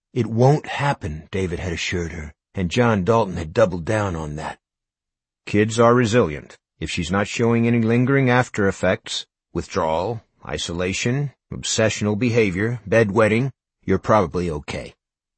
It won't happen, David had assured her, and John Dalton had doubled down on that. Kids are resilient. If she's not showing any lingering after effects, withdrawal, isolation, obsessional behavior, bedwetting, you're probably okay.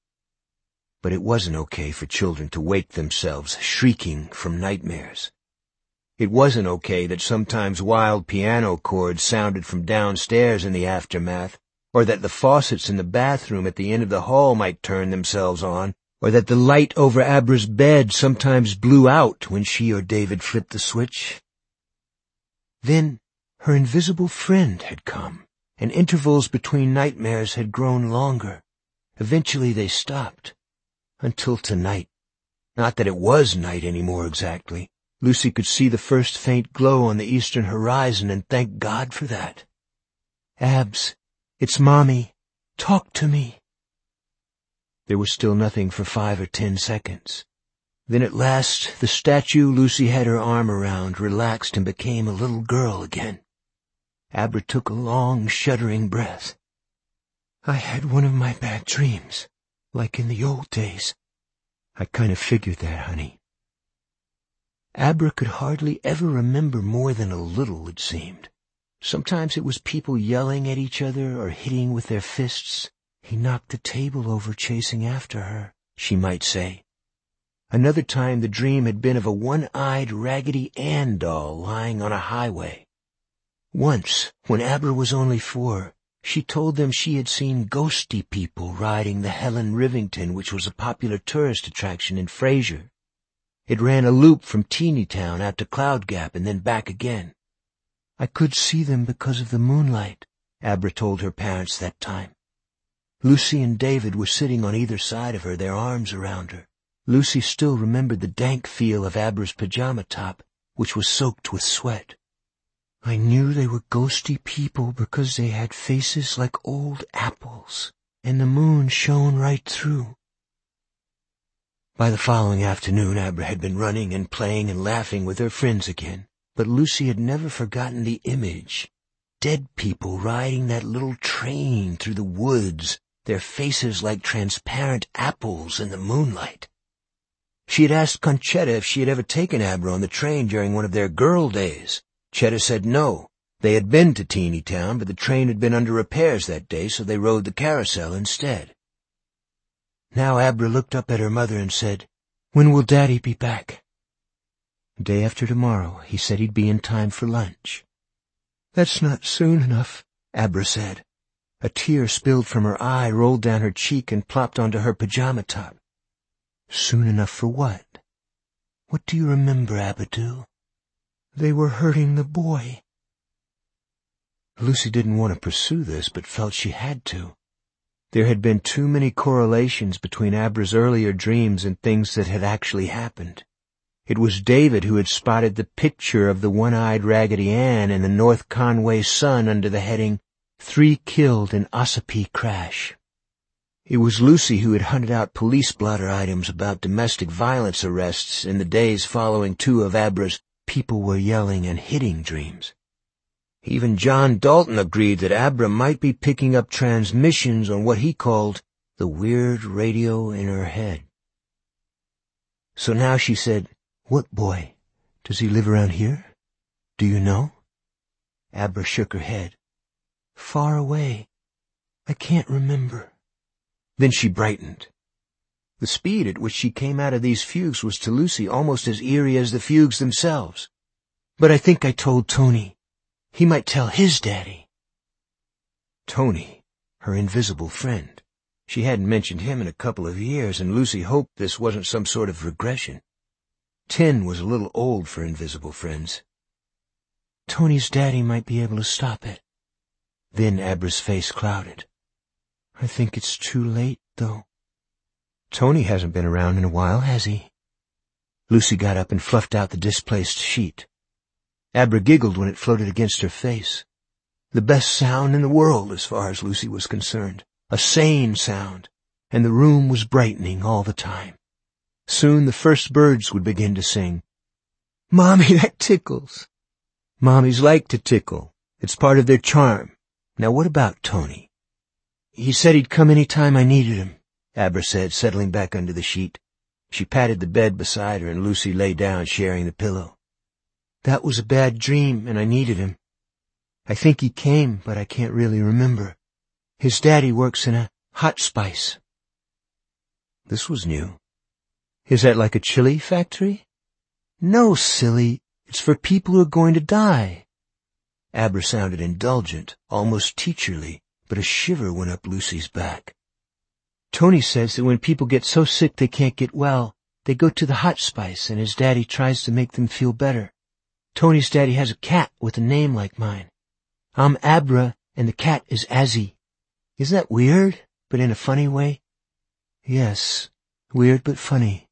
But it wasn't okay for children to wake themselves shrieking from nightmares. It wasn't okay that sometimes wild piano chords sounded from downstairs in the aftermath, or that the faucets in the bathroom at the end of the hall might turn themselves on, or that the light over Abra's bed sometimes blew out when she or David flipped the switch. Then her invisible friend had come, and intervals between nightmares had grown longer. Eventually they stopped. Until tonight. Not that it was night anymore exactly. Lucy could see the first faint glow on the eastern horizon, and thank God for that. "Abs, it's Mommy. Talk to me." There was still nothing for 5 or 10 seconds. Then at last the statue Lucy had her arm around relaxed and became a little girl again. Abra took a long, shuddering breath. "I had one of my bad dreams, like in the old days." "I kind of figured that, honey." Abra could hardly ever remember more than a little, it seemed. Sometimes it was people yelling at each other or hitting with their fists. "He knocked the table over chasing after her," she might say. Another time the dream had been of a one-eyed Raggedy Ann doll lying on a highway. Once, when Abra was only 4, she told them she had seen ghosty people riding the Helen Rivington, which was a popular tourist attraction in Frasier. It ran a loop from Teenytown out to Cloud Gap and then back again. "I could see them because of the moonlight," Abra told her parents that time. Lucy and David were sitting on either side of her, their arms around her. Lucy still remembered the dank feel of Abra's pajama top, which was soaked with sweat. "I knew they were ghosty people because they had faces like old apples, and the moon shone right through." By the following afternoon, Abra had been running and playing and laughing with her friends again, but Lucy had never forgotten the image. Dead people riding that little train through the woods, their faces like transparent apples in the moonlight. She had asked Conchetta if she had ever taken Abra on the train during one of their girl days. Chetta said no. They had been to Teenytown, but the train had been under repairs that day, so they rode the carousel instead. Now Abra looked up at her mother and said, "When will Daddy be back?" "Day after tomorrow. He said he'd be in time for lunch." "That's not soon enough," Abra said. A tear spilled from her eye, rolled down her cheek, and plopped onto her pajama top. "Soon enough for what? What do you remember, Abadoo?" "They were hurting the boy." Lucy didn't want to pursue this, but felt she had to. There had been too many correlations between Abra's earlier dreams and things that had actually happened. It was David who had spotted the picture of the one-eyed Raggedy Ann in the North Conway Sun under the heading, 3 Killed in Ossipee Crash. It was Lucy who had hunted out police blotter items about domestic violence arrests in the days following 2 of Abra's people were yelling and hitting dreams. Even John Dalton agreed that Abra might be picking up transmissions on what he called the weird radio in her head. So now she said, "What boy? Does he live around here? Do you know?" Abra shook her head. "Far away. I can't remember." Then she brightened. The speed at which she came out of these fugues was to Lucy almost as eerie as the fugues themselves. "But I think I told Tony. He might tell his daddy." Tony, her invisible friend. She hadn't mentioned him in a couple of years, and Lucy hoped this wasn't some sort of regression. 10 was a little old for invisible friends. "Tony's daddy might be able to stop it." Then Abra's face clouded. "I think it's too late, though." "Tony hasn't been around in a while, has he?" Lucy got up and fluffed out the displaced sheet. Abra giggled when it floated against her face. The best sound in the world as far as Lucy was concerned. A sane sound, and the room was brightening all the time. Soon the first birds would begin to sing. "Mommy, that tickles." Mommies like to tickle. It's part of their charm. Now what about Tony? "He said he'd come any time I needed him." Abra said, settling back under the sheet. She patted the bed beside her, and Lucy lay down, sharing the pillow. That was a bad dream, and I needed him. I think he came, but I can't really remember. His daddy works in a hot spice. This was new. Is that like a chili factory? No, silly. It's for people who are going to die. Abra sounded indulgent, almost teacherly, but a shiver went up Lucy's back. Tony says that when people get so sick they can't get well, they go to the hot spice, and his daddy tries to make them feel better. Tony's daddy has a cat with a name like mine. I'm Abra, and the cat is Azzy. Isn't that weird, but in a funny way? Yes, weird but funny.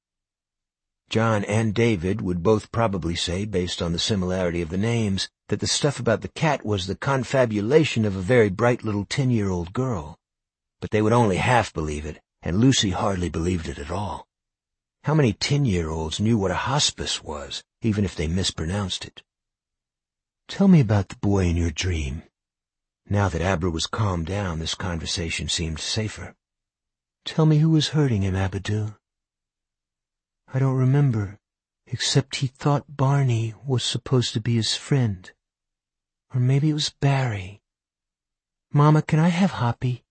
John and David would both probably say, based on the similarity of the names, that the stuff about the cat was the confabulation of a very bright little 10-year-old girl. But they would only half believe it, and Lucy hardly believed it at all. How many 10-year-olds knew what a hospice was, even if they mispronounced it? Tell me about the boy in your dream. Now that Abra was calmed down, this conversation seemed safer. Tell me who was hurting him, Abadoo. I don't remember, except he thought Barney was supposed to be his friend. Or maybe it was Barry. Mama, can I have Hoppy?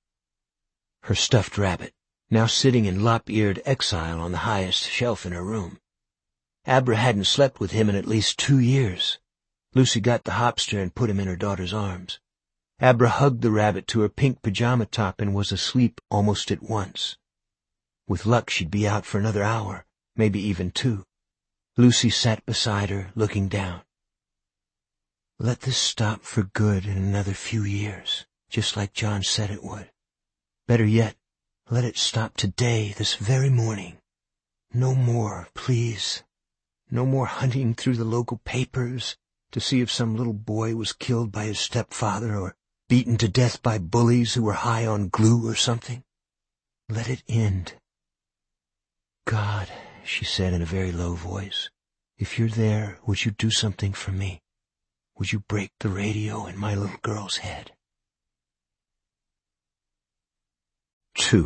Her stuffed rabbit, now sitting in lop-eared exile on the highest shelf in her room. Abra hadn't slept with him in at least 2 years. Lucy got the hopster and put him in her daughter's arms. Abra hugged the rabbit to her pink pajama top and was asleep almost at once. With luck, she'd be out for another hour, maybe even 2. Lucy sat beside her, looking down. Let this stop for good in another few years, just like John said it would. Better yet, let it stop today, this very morning. No more, please. No more hunting through the local papers to see if some little boy was killed by his stepfather or beaten to death by bullies who were high on glue or something. Let it end. God, she said in a very low voice, if you're there, would you do something for me? Would you break the radio in my little girl's head? 2.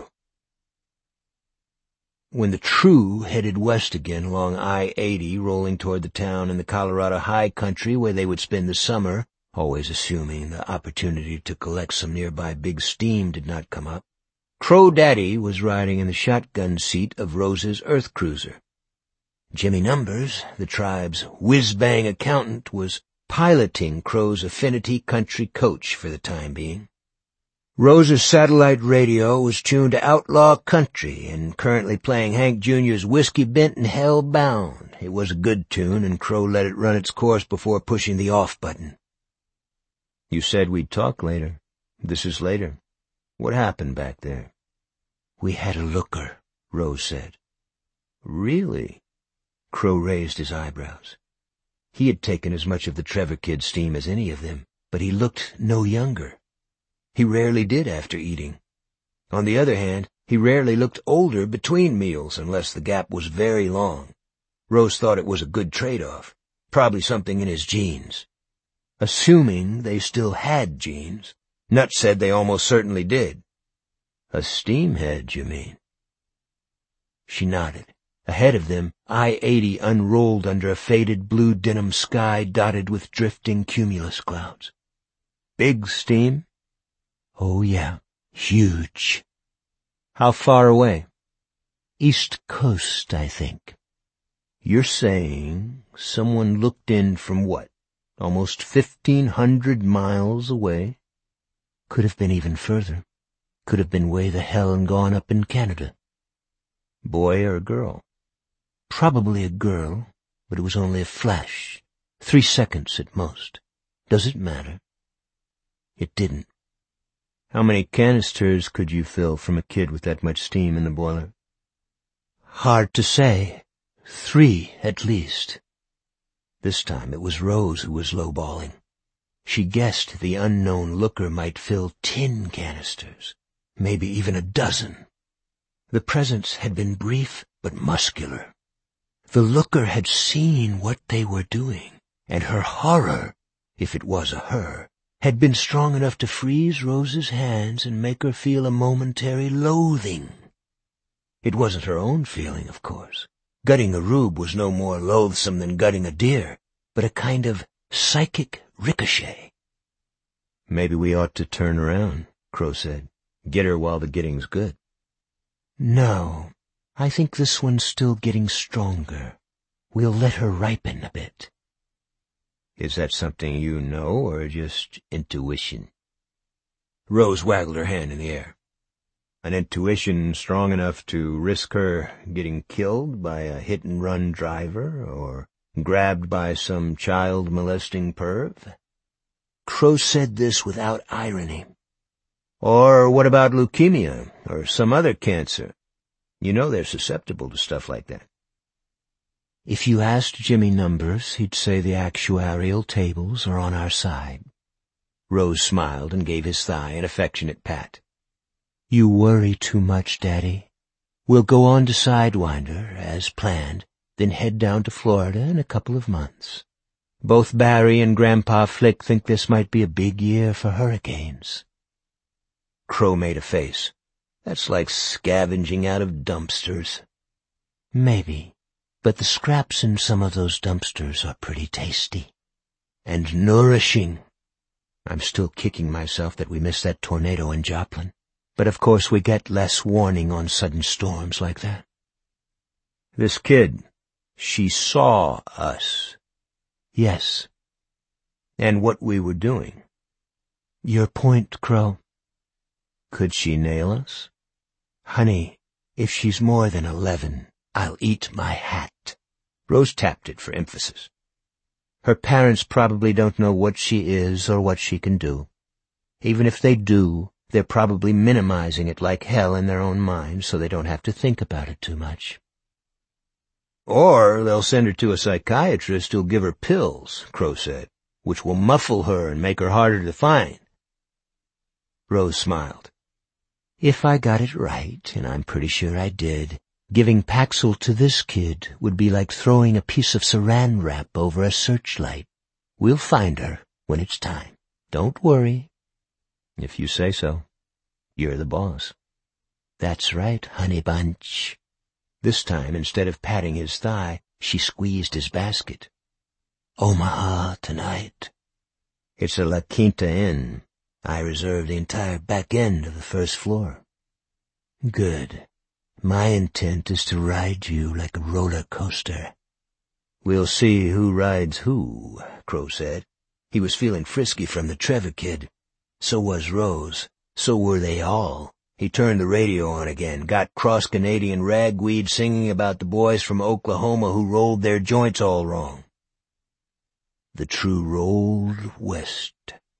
When the True headed west again along I-80, rolling toward the town in the Colorado high country where they would spend the summer, always assuming the opportunity to collect some nearby big steam did not come up, Crow Daddy was riding in the shotgun seat of Rose's earth cruiser. Jimmy Numbers, the tribe's whiz-bang accountant, was piloting Crow's Affinity country coach for the time being. Rose's satellite radio was tuned to outlaw country and currently playing Hank Jr.'s Whiskey Bent and Hellbound. It was a good tune, and Crow let it run its course before pushing the off button. You said we'd talk later. This is later. What happened back there? We had a looker, Rose said. Really? Crow raised his eyebrows. He had taken as much of the Trevor kid's steam as any of them, but he looked no younger. He rarely did after eating. On the other hand, he rarely looked older between meals unless the gap was very long. Rose thought it was a good trade-off, probably something in his genes. Assuming they still had genes, Nut said they almost certainly did. A steamhead, you mean? She nodded. Ahead of them, I-80 unrolled under a faded blue denim sky dotted with drifting cumulus clouds. Big steam? Oh, yeah, huge. How far away? East Coast, I think. You're saying someone looked in from what, almost 1,500 miles away? Could have been even further. Could have been way the hell and gone up in Canada. Boy or girl? Probably a girl, but it was only a flash. 3 seconds at most. Does it matter? It didn't. How many canisters could you fill from a kid with that much steam in the boiler? Hard to say. 3, at least. This time it was Rose who was lowballing. She guessed the unknown looker might fill 10 canisters, maybe even a dozen. The presence had been brief but muscular. The looker had seen what they were doing, and her horror, if it was a her, had been strong enough to freeze Rose's hands and make her feel a momentary loathing. It wasn't her own feeling, of course. Gutting a rube was no more loathsome than gutting a deer, but a kind of psychic ricochet. "Maybe we ought to turn around," Crow said. "Get her while the getting's good." "No, I think this one's still getting stronger. We'll let her ripen a bit." "Is that something you know, or just intuition?" Rose waggled her hand in the air. "An intuition strong enough to risk her getting killed by a hit-and-run driver, or grabbed by some child-molesting perv?" Crow said this without irony. "Or what about leukemia, or some other cancer? You know they're susceptible to stuff like that." If you asked Jimmy numbers, he'd say the actuarial tables are on our side. Rose smiled and gave his thigh an affectionate pat. "You worry too much, Daddy. We'll go on to Sidewinder, as planned, then head down to Florida in a couple of months. Both Barry and Grandpa Flick think this might be a big year for hurricanes." Crow made a face. "That's like scavenging out of dumpsters." "Maybe, but the scraps in some of those dumpsters are pretty tasty. And nourishing. I'm still kicking myself that we missed that tornado in Joplin. But of course we get less warning on sudden storms like that." "This kid, she saw us." "Yes." "And what we were doing." "Your point, Crow." "Could she nail us?" "Honey, if she's more than 11, I'll eat my hat." Rose tapped it for emphasis. "Her parents probably don't know what she is or what she can do. Even if they do, they're probably minimizing it like hell in their own minds so they don't have to think about it too much." "Or they'll send her to a psychiatrist who'll give her pills," Crow said, "which will muffle her and make her harder to find." Rose smiled. "If I got it right, and I'm pretty sure I did, giving Paxil to this kid would be like throwing a piece of saran wrap over a searchlight. We'll find her when it's time. Don't worry." "If you say so. You're the boss." "That's right, honey bunch." This time, instead of patting his thigh, she squeezed his basket. "Omaha tonight." "It's a La Quinta Inn. I reserve the entire back end of the first floor." "Good. My intent is to ride you like a roller coaster." "We'll see who rides who," Crow said. He was feeling frisky from the Trevor kid. So was Rose. So were they all. He turned the radio on again, got cross-Canadian ragweed singing about the boys from Oklahoma who rolled their joints all wrong. The true rolled west.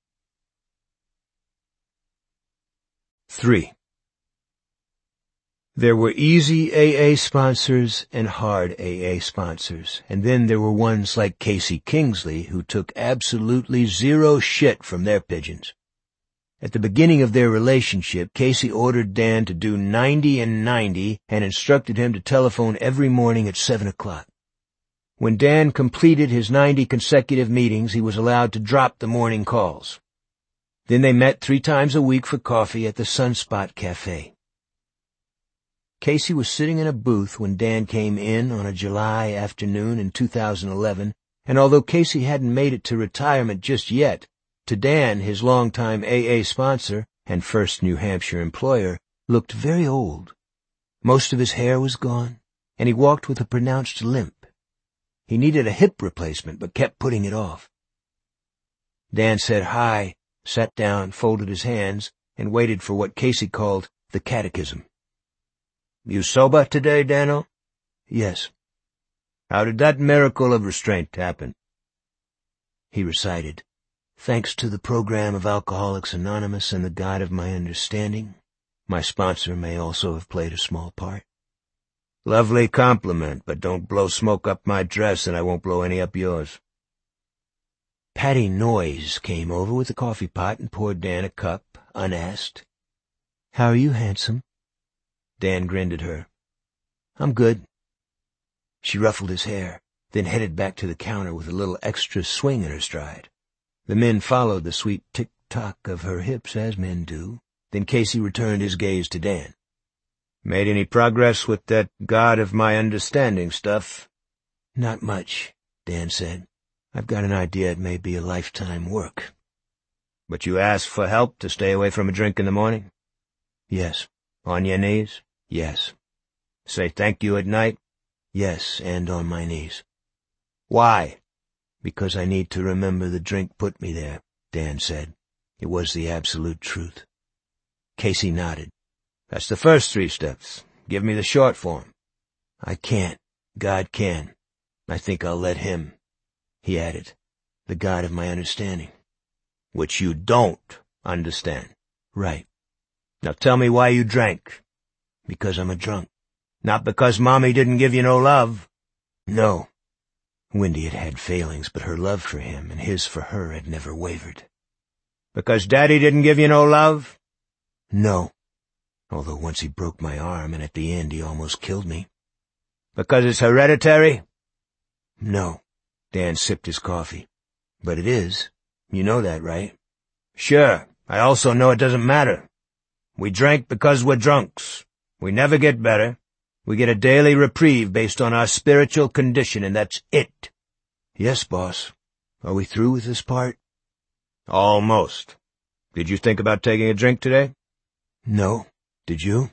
3. There were easy AA sponsors and hard AA sponsors, and then there were ones like Casey Kingsley who took absolutely zero shit from their pigeons. At the beginning of their relationship, Casey ordered Dan to do 90 and 90 and instructed him to telephone every morning at 7 o'clock. When Dan completed his 90 consecutive meetings, he was allowed to drop the morning calls. Then they met 3 times a week for coffee at the Sunspot Cafe. Casey was sitting in a booth when Dan came in on a July afternoon in 2011, and although Casey hadn't made it to retirement just yet, to Dan, his longtime AA sponsor and first New Hampshire employer, looked very old. Most of his hair was gone, and he walked with a pronounced limp. He needed a hip replacement, but kept putting it off. Dan said hi, sat down, folded his hands, and waited for what Casey called the catechism. "You sober today, Dano?" "Yes." "How did that miracle of restraint happen?" He recited, "Thanks to the program of Alcoholics Anonymous and the God of my understanding, my sponsor may also have played a small part." "Lovely compliment, but don't blow smoke up my dress and I won't blow any up yours." Patty Noyes came over with a coffee pot and poured Dan a cup, unasked. "How are you, handsome?" Dan grinned at her. "I'm good." She ruffled his hair, then headed back to the counter with a little extra swing in her stride. The men followed the sweet tick-tock of her hips as men do. Then Casey returned his gaze to Dan. Made any progress with that God of my understanding stuff? Not much, Dan said. I've got an idea it may be a lifetime work. But you asked for help to stay away from a drink in the morning? Yes. On your knees? Yes. Say thank you at night? Yes, and on my knees. Why? Because I need to remember the drink put me there, Dan said. It was the absolute truth. Casey nodded. That's the first 3 steps. Give me the short form. I can't. God can. I think I'll let him. He added, the God of my understanding. Which you don't understand. Right. Now tell me why you drank. Because I'm a drunk. Not because Mommy didn't give you no love. No. Wendy had had failings, but her love for him and his for her had never wavered. Because Daddy didn't give you no love? No. Although once he broke my arm, and at the end he almost killed me. Because it's hereditary? No. Dan sipped his coffee. But it is. You know that, right? Sure. I also know it doesn't matter. We drank because we're drunks. We never get better. We get a daily reprieve based on our spiritual condition, and that's it. Yes, boss. Are we through with this part? Almost. Did you think about taking a drink today? No. Did you?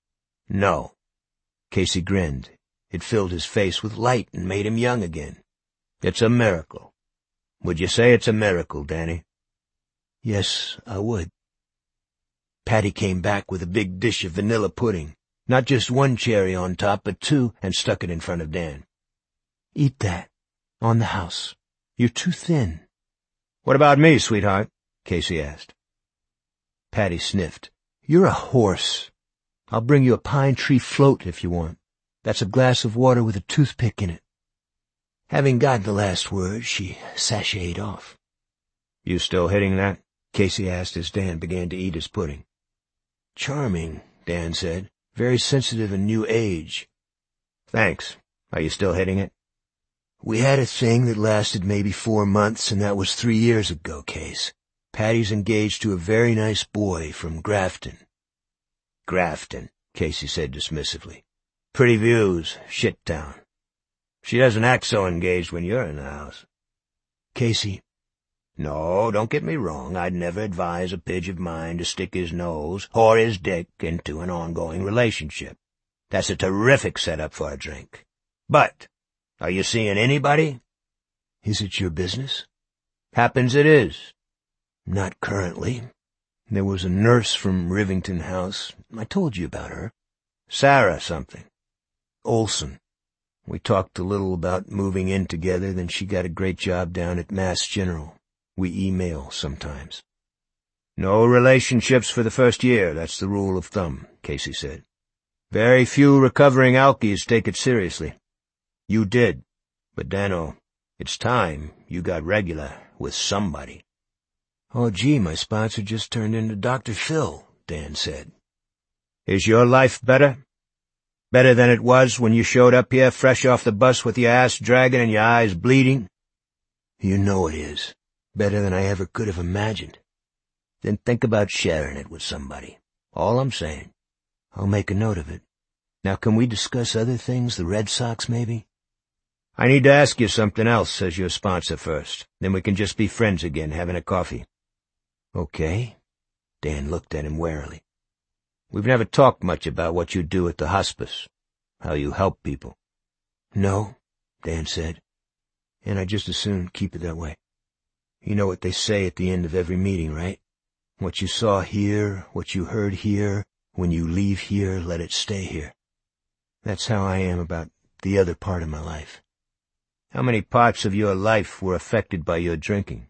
No. Casey grinned. It filled his face with light and made him young again. It's a miracle. Would you say it's a miracle, Danny? Yes, I would. Patty came back with a big dish of vanilla pudding. Not just 1 cherry on top, but 2, and stuck it in front of Dan. Eat that. On the house. You're too thin. What about me, sweetheart? Casey asked. Patty sniffed. You're a horse. I'll bring you a pine tree float if you want. That's a glass of water with a toothpick in it. Having gotten the last word, she sashayed off. You still hitting that? Casey asked as Dan began to eat his pudding. Charming, Dan said. Very sensitive and new age. Thanks. Are you still hitting it? We had a thing that lasted maybe 4 months, and that was 3 years ago, Case. Patty's engaged to a very nice boy from Grafton. Grafton, Casey said dismissively. Pretty views, shit town. She doesn't act so engaged when you're in the house. Casey. No, don't get me wrong. I'd never advise a pidge of mine to stick his nose, or his dick, into an ongoing relationship. That's a terrific setup for a drink. But, are you seeing anybody? Is it your business? Happens it is. Not currently. There was a nurse from Rivington House. I told you about her. Sarah something. Olson. We talked a little about moving in together, then she got a great job down at Mass General. We email sometimes. No relationships for the first year, that's the rule of thumb, Casey said. Very few recovering alkies take it seriously. You did. But Dano, it's time you got regular with somebody. Oh, gee, my sponsor just turned into Dr. Phil, Dan said. Is your life better? Better than it was when you showed up here fresh off the bus with your ass dragging and your eyes bleeding? You know it is. Better than I ever could have imagined. Then think about sharing it with somebody. All I'm saying. I'll make a note of it. Now can we discuss other things, the Red Sox maybe? I need to ask you something else, says your sponsor first. Then we can just be friends again, having a coffee. Okay. Dan looked at him warily. We've never talked much about what you do at the hospice. How you help people. No, Dan said. And I'd just as soon keep it that way. You know what they say at the end of every meeting, right? What you saw here, what you heard here, when you leave here, let it stay here. That's how I am about the other part of my life. How many parts of your life were affected by your drinking?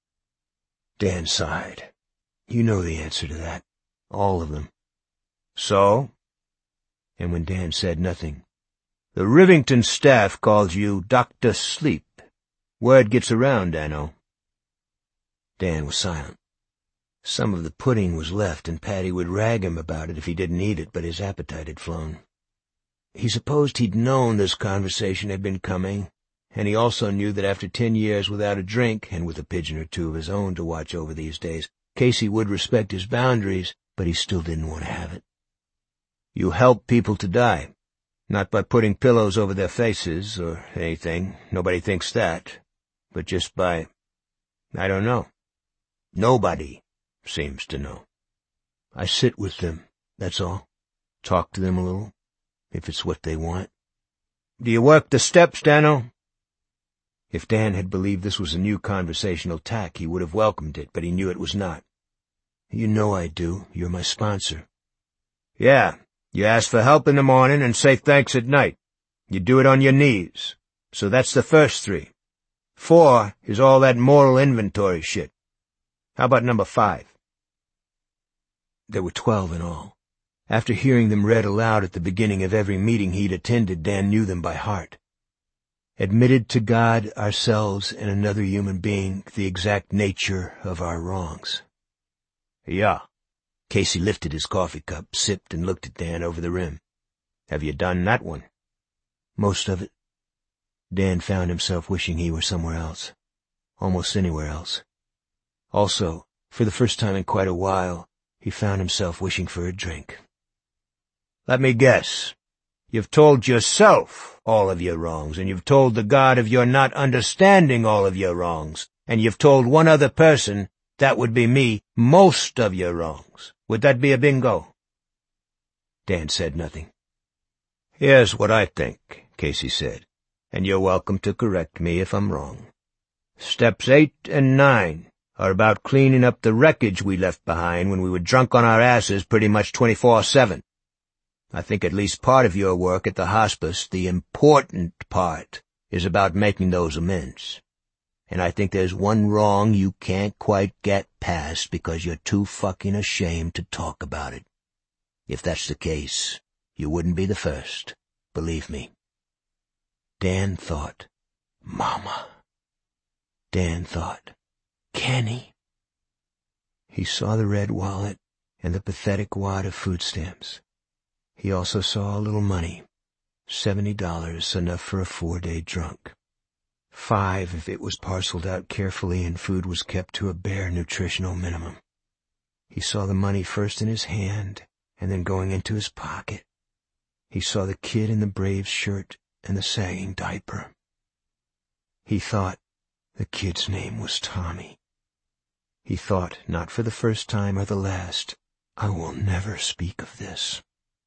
Dan sighed. You know the answer to that. All of them. So? And when Dan said nothing, the Rivington staff calls you Dr. Sleep. Word gets around, Dano. Dan was silent. Some of the pudding was left, and Patty would rag him about it if he didn't eat it, but his appetite had flown. He supposed he'd known this conversation had been coming, and he also knew that after 10 years without a drink, and with a pigeon or two of his own to watch over these days, Casey would respect his boundaries, but he still didn't want to have it. You help people to die. Not by putting pillows over their faces or anything. Nobody thinks that. But just by... I don't know. Nobody seems to know. I sit with them, that's all. Talk to them a little, if it's what they want. Do you work the steps, Dano? If Dan had believed this was a new conversational tack, he would have welcomed it, but he knew it was not. You know I do. You're my sponsor. Yeah, you ask for help in the morning and say thanks at night. You do it on your knees. So that's the first 3. 4 is all that moral inventory shit. How about number 5? There were 12 in all. After hearing them read aloud at the beginning of every meeting he'd attended, Dan knew them by heart. Admitted to God, ourselves, and another human being the exact nature of our wrongs. Yeah. Casey lifted his coffee cup, sipped, and looked at Dan over the rim. Have you done that one? Most of it. Dan found himself wishing he were somewhere else. Almost anywhere else. Also, for the first time in quite a while, he found himself wishing for a drink. Let me guess. You've told yourself all of your wrongs, and you've told the God of your not understanding all of your wrongs, and you've told one other person, that would be me, most of your wrongs. Would that be a bingo? Dan said nothing. Here's what I think, Casey said, and you're welcome to correct me if I'm wrong. Steps 8 and 9 are about cleaning up the wreckage we left behind when we were drunk on our asses pretty much 24/7. I think at least part of your work at the hospice, the important part, is about making those amends. And I think there's one wrong you can't quite get past because you're too fucking ashamed to talk about it. If that's the case, you wouldn't be the first, believe me. Dan thought, Mama. Dan thought, Kenny. He saw the red wallet and the pathetic wad of food stamps. He also saw a little money, $70, enough for a 4-day drunk. 5 if it was parceled out carefully and food was kept to a bare nutritional minimum. He saw the money first in his hand and then going into his pocket. He saw the kid in the Braves shirt and the sagging diaper. He thought the kid's name was Tommy. He thought, not for the first time or the last, I will never speak of this.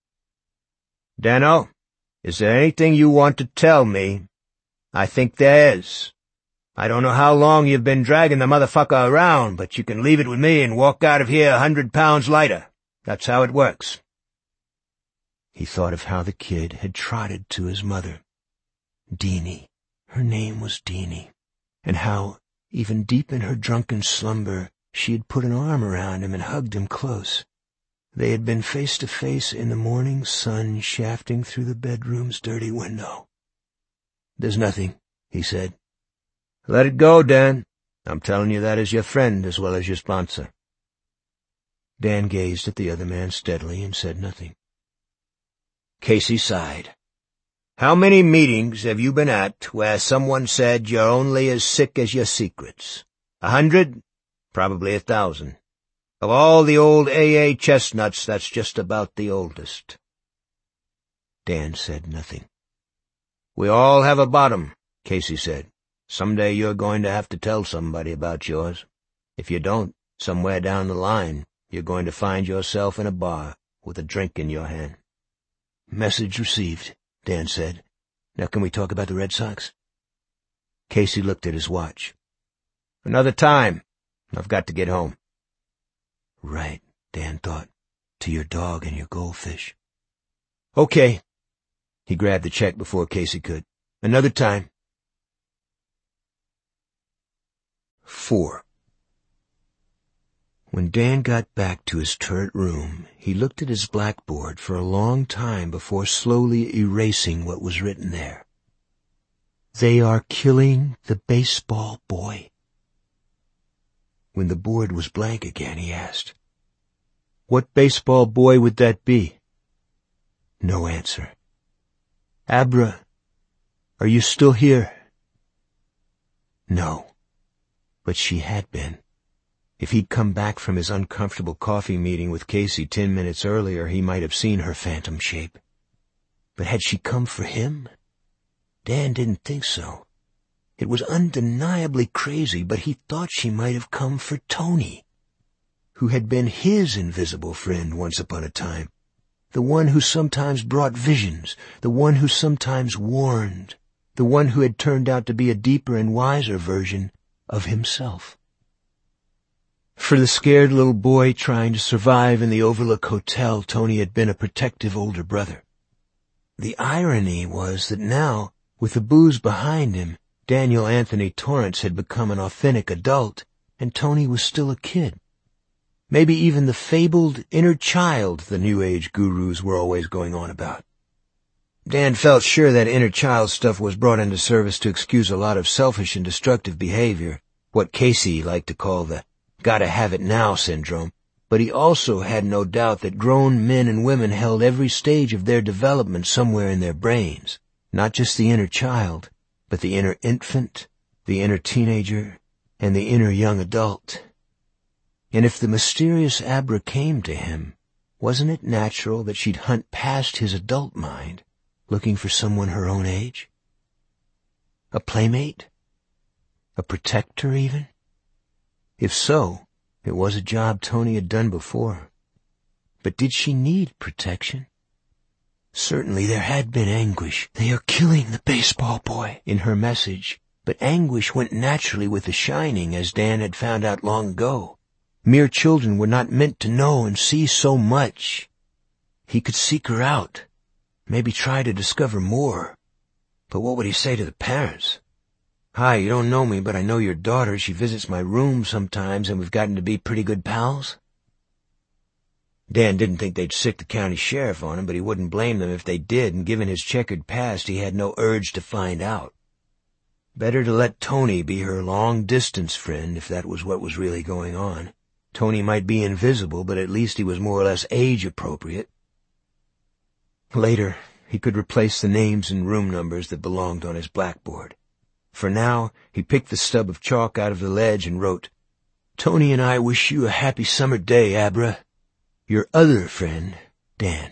Dano, is there anything you want to tell me? I think there is. I don't know how long you've been dragging the motherfucker around, but you can leave it with me and walk out of here 100 pounds lighter. That's how it works. He thought of how the kid had trotted to his mother. Deanie. Her name was Deanie. And how, even deep in her drunken slumber, she had put an arm around him and hugged him close. They had been face to face in the morning sun shafting through the bedroom's dirty window. There's nothing, he said. Let it go, Dan. I'm telling you that as your friend as well as your sponsor. Dan gazed at the other man steadily and said nothing. Casey sighed. How many meetings have you been at where someone said you're only as sick as your secrets? 100? Probably 1,000. Of all the old AA chestnuts, that's just about the oldest. Dan said nothing. We all have a bottom, Casey said. Someday you're going to have to tell somebody about yours. If you don't, somewhere down the line, you're going to find yourself in a bar with a drink in your hand. Message received, Dan said. Now can we talk about the Red Sox? Casey looked at his watch. Another time. I've got to get home. Right, Dan thought. To your dog and your goldfish. Okay. He grabbed the check before Casey could. Another time. 4. When Dan got back to his turret room, he looked at his blackboard for a long time before slowly erasing what was written there. They are killing the baseball boy. When the board was blank again, he asked, What baseball boy would that be? No answer. Abra, are you still here? No. But she had been. If he'd come back from his uncomfortable coffee meeting with Casey 10 minutes earlier, he might have seen her phantom shape. But had she come for him? Dan didn't think so. It was undeniably crazy, but he thought she might have come for Tony, who had been his invisible friend once upon a time, the one who sometimes brought visions, the one who sometimes warned, the one who had turned out to be a deeper and wiser version of himself. For the scared little boy trying to survive in the Overlook Hotel, Tony had been a protective older brother. The irony was that now, with the booze behind him, Daniel Anthony Torrance had become an authentic adult, and Tony was still a kid. Maybe even the fabled inner child the New Age gurus were always going on about. Dan felt sure that inner child stuff was brought into service to excuse a lot of selfish and destructive behavior, what Casey liked to call the gotta-have-it-now syndrome, but he also had no doubt that grown men and women held every stage of their development somewhere in their brains, not just the inner child, but the inner infant, the inner teenager, and the inner young adult. And if the mysterious Abra came to him, wasn't it natural that she'd hunt past his adult mind, looking for someone her own age? A playmate? A protector, even? If so, it was a job Tony had done before. But did she need protection? Certainly there had been anguish. "They are killing the baseball boy," in her message, but anguish went naturally with the shining, as Dan had found out long ago. Mere children were not meant to know and see so much. He could seek her out, maybe try to discover more. But what would he say to the parents? "Hi, you don't know me, but I know your daughter. She visits my room sometimes, and we've gotten to be pretty good pals." Dan didn't think they'd sick the county sheriff on him, but he wouldn't blame them if they did, and given his checkered past, he had no urge to find out. Better to let Tony be her long-distance friend, if that was what was really going on. Tony might be invisible, but at least he was more or less age-appropriate. Later, he could replace the names and room numbers that belonged on his blackboard. For now, he picked the stub of chalk out of the ledge and wrote, "Tony and I wish you a happy summer day, Abra. Your other friend, Dan."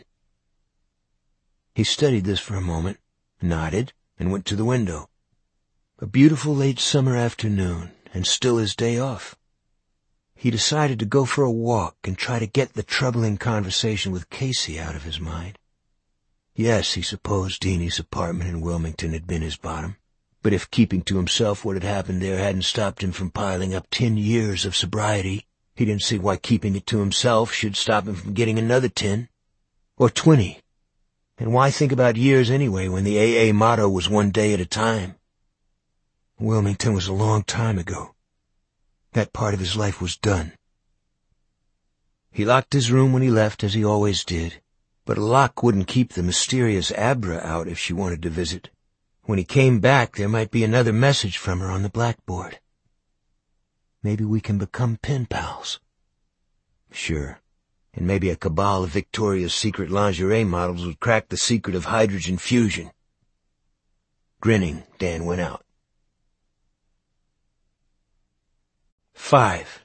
He studied this for a moment, nodded, and went to the window. A beautiful late summer afternoon, and still his day off. He decided to go for a walk and try to get the troubling conversation with Casey out of his mind. Yes, he supposed Deanie's apartment in Wilmington had been his bottom. But if keeping to himself what had happened there hadn't stopped him from piling up 10 years of sobriety, he didn't see why keeping it to himself should stop him from getting another 10. Or 20. And why think about years anyway when the AA motto was 1 day at a time? Wilmington was a long time ago. That part of his life was done. He locked his room when he left, as he always did, but a lock wouldn't keep the mysterious Abra out if she wanted to visit. When he came back, there might be another message from her on the blackboard. Maybe we can become pen pals. Sure, and maybe a cabal of Victoria's Secret lingerie models would crack the secret of hydrogen fusion. Grinning, Dan went out. 5.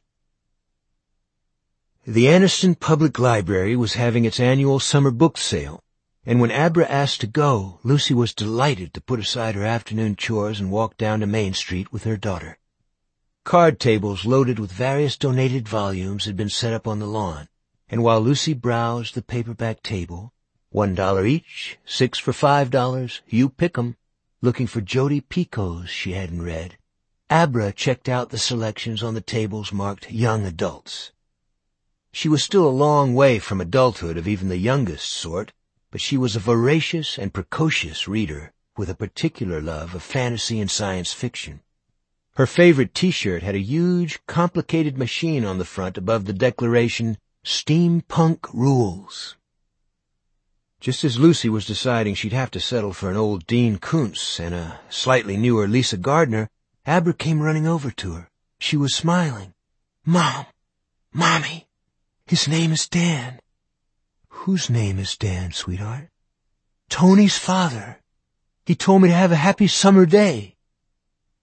The Anniston Public Library was having its annual summer book sale, and when Abra asked to go, Lucy was delighted to put aside her afternoon chores and walk down to Main Street with her daughter. Card tables loaded with various donated volumes had been set up on the lawn, and while Lucy browsed the paperback table, $1 each, 6 for $5, you pick 'em, looking for Jodi Picoult's she hadn't read, Abra checked out the selections on the tables marked Young Adults. She was still a long way from adulthood of even the youngest sort, but she was a voracious and precocious reader with a particular love of fantasy and science fiction. Her favorite T-shirt had a huge, complicated machine on the front above the declaration, "Steampunk Rules." Just as Lucy was deciding she'd have to settle for an old Dean Koontz and a slightly newer Lisa Gardner, Abra came running over to her. She was smiling. "Mom! Mommy! His name is Dan." "Whose name is Dan, sweetheart?" "Tony's father. He told me to have a happy summer day."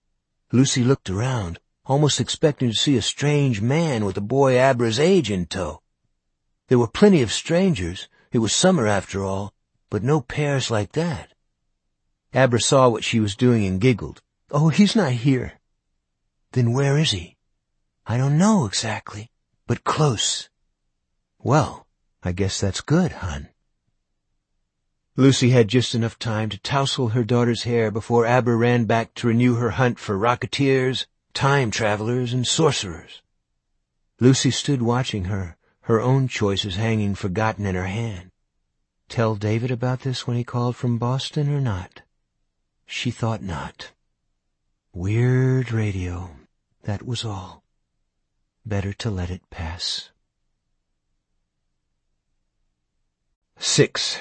Lucy looked around, almost expecting to see a strange man with a boy Abra's age in tow. There were plenty of strangers. It was summer after all, but no pairs like that. Abra saw what she was doing and giggled. "Oh, he's not here." "Then where is he?" "I don't know exactly, but close." "Well, I guess that's good, hon." Lucy had just enough time to tousle her daughter's hair before Abra ran back to renew her hunt for rocketeers, time travelers, and sorcerers. Lucy stood watching her, her own choices hanging forgotten in her hand. Tell David about this when he called from Boston or not? She thought not. Weird radio, that was all. Better to let it pass. 6.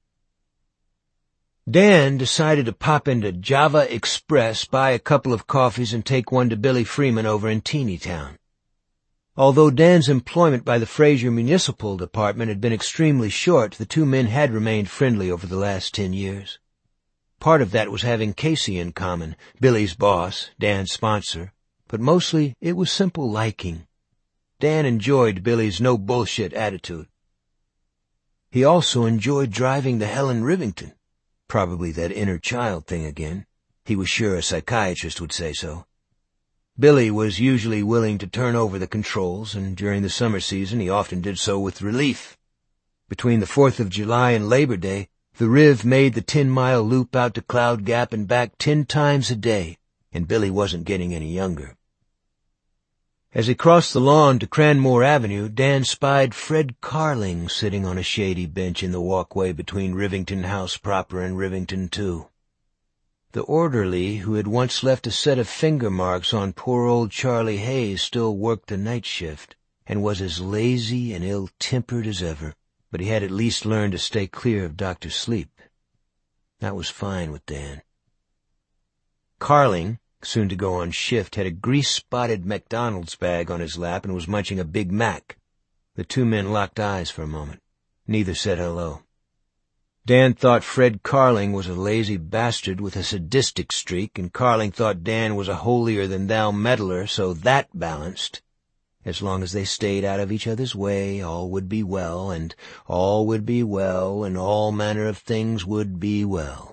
Dan decided to pop into Java Express, buy a couple of coffees, and take one to Billy Freeman over in Teenytown. Although Dan's employment by the Fraser Municipal Department had been extremely short, the two men had remained friendly over the last 10 years. Part of that was having Casey in common, Billy's boss, Dan's sponsor, but mostly it was simple liking. Dan enjoyed Billy's no-bullshit attitude. He also enjoyed driving the Helen Rivington. Probably that inner child thing again. He was sure a psychiatrist would say so. Billy was usually willing to turn over the controls, and during the summer season he often did so with relief. Between the 4th of July and Labor Day, the Riv made the 10-mile loop out to Cloud Gap and back 10 times a day, and Billy wasn't getting any younger. As he crossed the lawn to Cranmore Avenue, Dan spied Fred Carling sitting on a shady bench in the walkway between Rivington House proper and Rivington 2. The orderly who had once left a set of finger marks on poor old Charlie Hayes still worked the night shift, and was as lazy and ill-tempered as ever, but he had at least learned to stay clear of Dr. Sleep. That was fine with Dan. Carling, soon to go on shift, had a grease-spotted McDonald's bag on his lap and was munching a Big Mac. The two men locked eyes for a moment. Neither said hello. Dan thought Fred Carling was a lazy bastard with a sadistic streak, and Carling thought Dan was a holier-than-thou meddler, so that balanced. As long as they stayed out of each other's way, all would be well, and all would be well, and all manner of things would be well.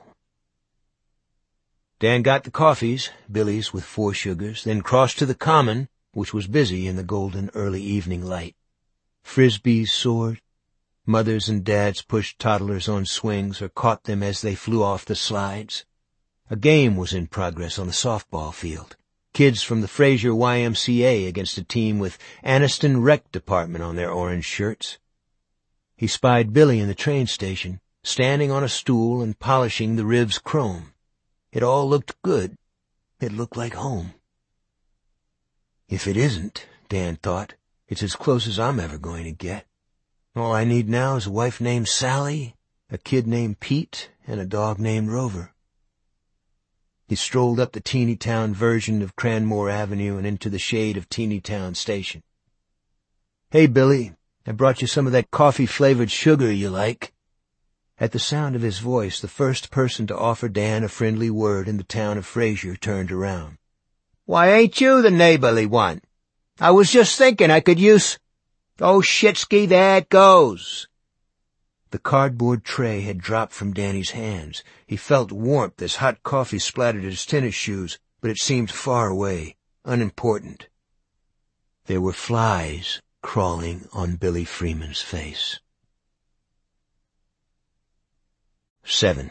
Dan got the coffees, Billy's with 4 sugars, then crossed to the Common, which was busy in the golden early evening light. Frisbees soared. Mothers and dads pushed toddlers on swings or caught them as they flew off the slides. A game was in progress on the softball field. Kids from the Fraser YMCA against a team with Anniston Rec Department on their orange shirts. He spied Billy in the train station, standing on a stool and polishing the Riv's chrome. It all looked good. It looked like home. If it isn't, Dan thought, it's as close as I'm ever going to get. All I need now is a wife named Sally, a kid named Pete, and a dog named Rover. He strolled up the Teenytown version of Cranmore Avenue and into the shade of Teenytown Station. "Hey, Billy, I brought you some of that coffee-flavored sugar you like." At the sound of his voice, the first person to offer Dan a friendly word in the town of Fraser turned around. "Why, ain't you the neighborly one? I was just thinking I could use—" "Oh, shitski, there it goes." The cardboard tray had dropped from Danny's hands. He felt warmth as hot coffee splattered his tennis shoes, but it seemed far away, unimportant. There were flies crawling on Billy Freeman's face. 7.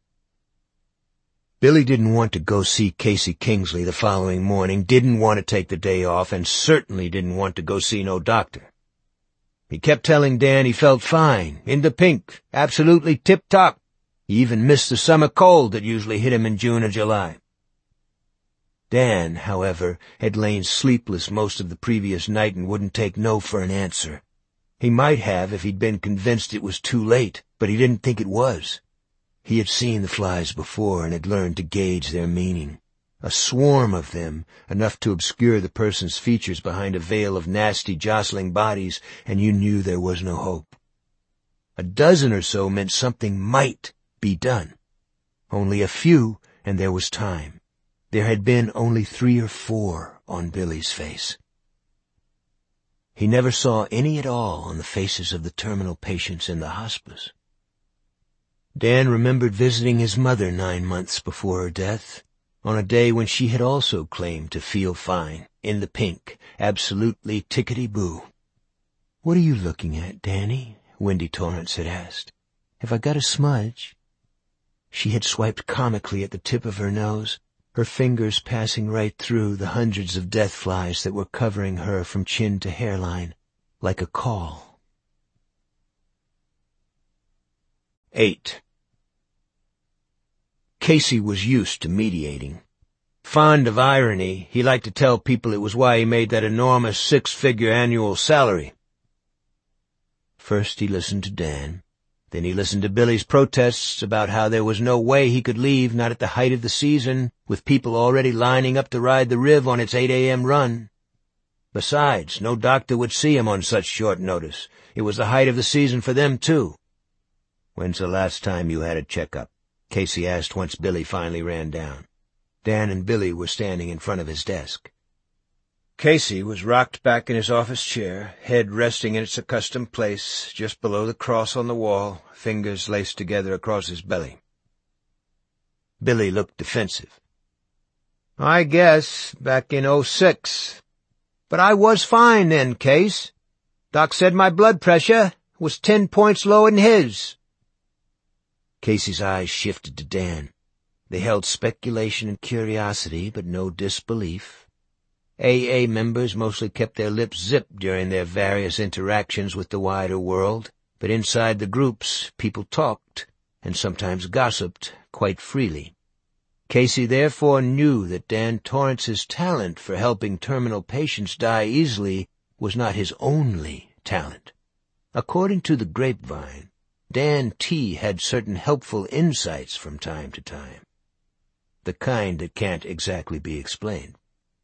Billy didn't want to go see Casey Kingsley the following morning, didn't want to take the day off, and certainly didn't want to go see no doctor. He kept telling Dan he felt fine, in the pink, absolutely tip-top. He even missed the summer cold that usually hit him in June or July. Dan, however, had lain sleepless most of the previous night and wouldn't take no for an answer. He might have if he'd been convinced it was too late, but he didn't think it was. He had seen the flies before and had learned to gauge their meaning. A swarm of them, enough to obscure the person's features behind a veil of nasty, jostling bodies, and you knew there was no hope. A dozen or so meant something might be done. Only a few, and there was time. There had been only 3 or 4 on Billy's face. He never saw any at all on the faces of the terminal patients in the hospice. Dan remembered visiting his mother 9 months before her death, on a day when she had also claimed to feel fine, in the pink, absolutely tickety-boo. "What are you looking at, Danny?" Wendy Torrance had asked. "Have I got a smudge?" She had swiped comically at the tip of her nose, her fingers passing right through the hundreds of death flies that were covering her from chin to hairline, like a caul. 8. Casey was used to mediating. Fond of irony, he liked to tell people it was why he made that enormous 6-figure annual salary. First he listened to Dan. Then he listened to Billy's protests about how there was no way he could leave, not at the height of the season, with people already lining up to ride the Riv on its 8 a.m. run. Besides, no doctor would see him on such short notice. It was the height of the season for them, too. "When's the last time you had a checkup?" Casey asked once Billy finally ran down. Dan and Billy were standing in front of his desk. Casey was rocked back in his office chair, head resting in its accustomed place, just below the cross on the wall, fingers laced together across his belly. Billy looked defensive. "I guess, back in '06. But I was fine then, Case. Doc said my blood pressure was 10 points lower than his." Casey's eyes shifted to Dan. They held speculation and curiosity, but no disbelief. AA members mostly kept their lips zipped during their various interactions with the wider world, but inside the groups people talked, and sometimes gossiped, quite freely. Casey therefore knew that Dan Torrance's talent for helping terminal patients die easily was not his only talent. According to the grapevine, Dan T. had certain helpful insights from time to time, the kind that can't exactly be explained.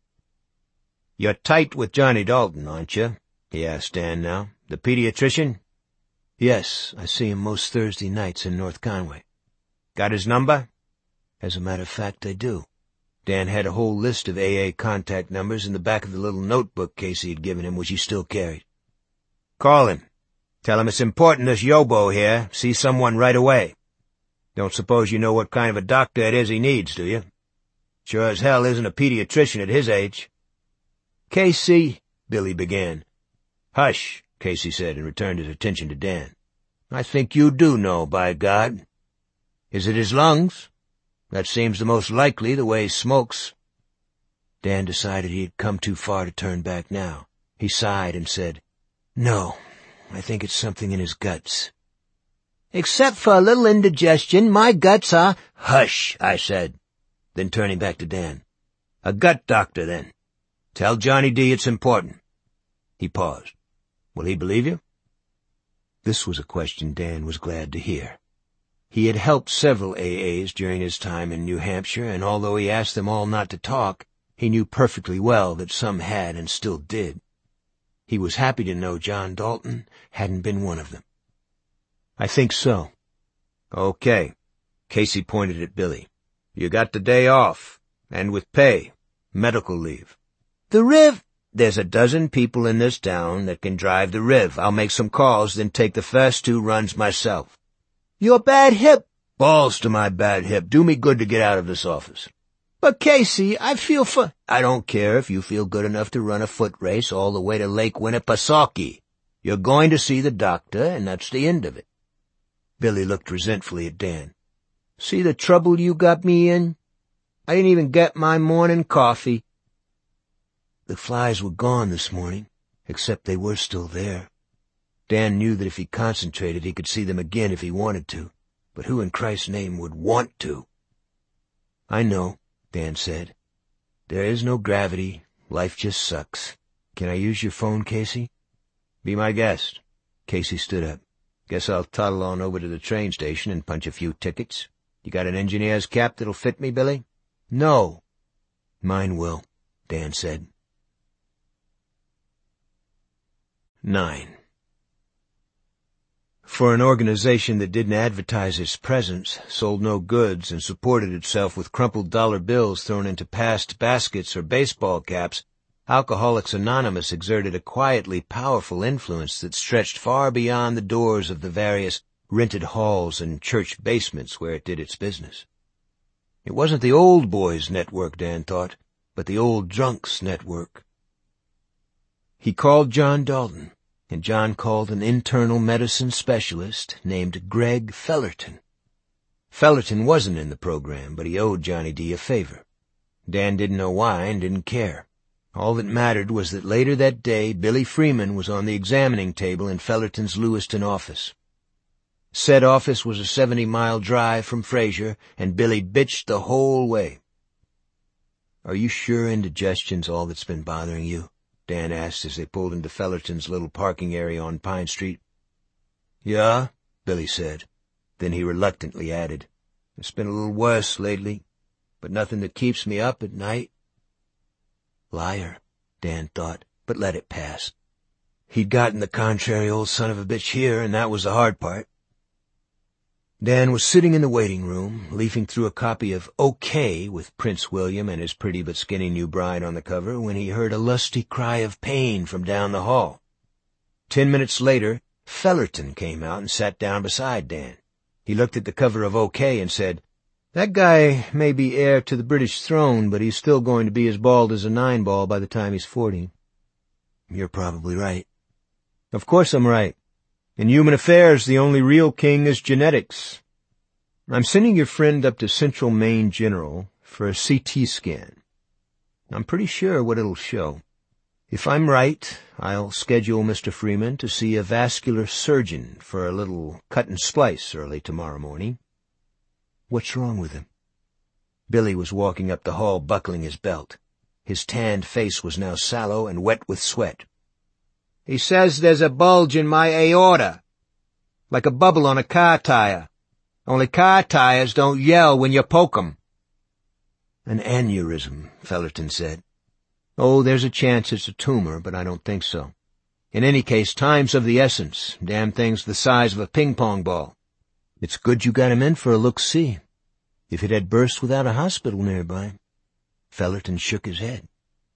"You're tight with Johnny Dalton, aren't you?" he asked Dan now. "The pediatrician?" "Yes, I see him most Thursday nights in North Conway." "Got his number?" "As a matter of fact, I do." Dan had a whole list of AA contact numbers in the back of the little notebook Casey had given him, which he still carried. "Call him. Tell him it's important this Yobo here sees someone right away. Don't suppose you know what kind of a doctor it is he needs, do you? Sure as hell isn't a pediatrician at his age." "Casey," Billy began. "Hush," Casey said, and returned his attention to Dan. "I think you do know, by God. Is it his lungs? That seems the most likely, the way he smokes." Dan decided he had come too far to turn back now. He sighed and said, "No, I think it's something in his guts." "Except for a little indigestion, my guts are—" "Hush," I said. Then turning back to Dan. "A gut doctor, then. Tell Johnny D. it's important." He paused. "Will he believe you?" This was a question Dan was glad to hear. He had helped several AAs during his time in New Hampshire, and although he asked them all not to talk, he knew perfectly well that some had and still did. He was happy to know John Dalton hadn't been one of them. "I think so." "Okay." Casey pointed at Billy. "You got the day off, and with pay, medical leave. The Riv—" "There's a dozen people in this town that can drive the Riv. I'll make some calls, then take the first 2 runs myself." "Your bad hip—" "Balls to my bad hip. Do me good to get out of this office." "But Casey, I feel for—" "I don't care if you feel good enough to run a foot race all the way to Lake Winnipesaukee. You're going to see the doctor, and that's the end of it." Billy looked resentfully at Dan. "See the trouble you got me in? I didn't even get my morning coffee." The flies were gone this morning, except they were still there. Dan knew that if he concentrated he could see them again if he wanted to, but who in Christ's name would want to? "I know," Dan said. "There is no gravity. Life just sucks. Can I use your phone, Casey?" "Be my guest." Casey stood up. "Guess I'll toddle on over to the train station and punch a few tickets. You got an engineer's cap that'll fit me, Billy?" "No." "Mine will," Dan said. 9. For an organization that didn't advertise its presence, sold no goods, and supported itself with crumpled dollar bills thrown into past baskets or baseball caps, Alcoholics Anonymous exerted a quietly powerful influence that stretched far beyond the doors of the various rented halls and church basements where it did its business. It wasn't the old boys' network, Dan thought, but the old drunks' network. He called John Dalton, and John called an internal medicine specialist named Greg Fellerton. Fellerton wasn't in the program, but he owed Johnny D. a favor. Dan didn't know why and didn't care. All that mattered was that later that day Billy Freeman was on the examining table in Fellerton's Lewiston office. Said office was a 70-mile drive from Frazier, and Billy bitched the whole way. "Are you sure indigestion's all that's been bothering you?" Dan asked as they pulled into Fellerton's little parking area on Pine Street. "Yeah," Billy said. Then he reluctantly added, "It's been a little worse lately, but nothing that keeps me up at night." Liar, Dan thought, but let it pass. He'd gotten the contrary old son of a bitch here, and that was the hard part. Dan was sitting in the waiting room, leafing through a copy of OK with Prince William and his pretty but skinny new bride on the cover, when he heard a lusty cry of pain from down the hall. 10 minutes later, Fellerton came out and sat down beside Dan. He looked at the cover of OK and said, "That guy may be heir to the British throne, but he's still going to be as bald as a 9-ball by the time he's 40. "You're probably right." "Of course I'm right. In human affairs, the only real king is genetics. I'm sending your friend up to Central Maine General for a CT scan. I'm pretty sure what it'll show. If I'm right, I'll schedule Mr. Freeman to see a vascular surgeon for a little cut and splice early tomorrow morning." "What's wrong with him?" Billy was walking up the hall buckling his belt. His tanned face was now sallow and wet with sweat. "He says there's a bulge in my aorta, like a bubble on a car tire. Only car tires don't yell when you poke 'em." "An aneurysm," Fellerton said. "Oh, there's a chance it's a tumor, but I don't think so. In any case, time's of the essence. Damn thing's the size of a ping-pong ball. It's good you got him in for a look-see. If it had burst without a hospital nearby." Fellerton shook his head.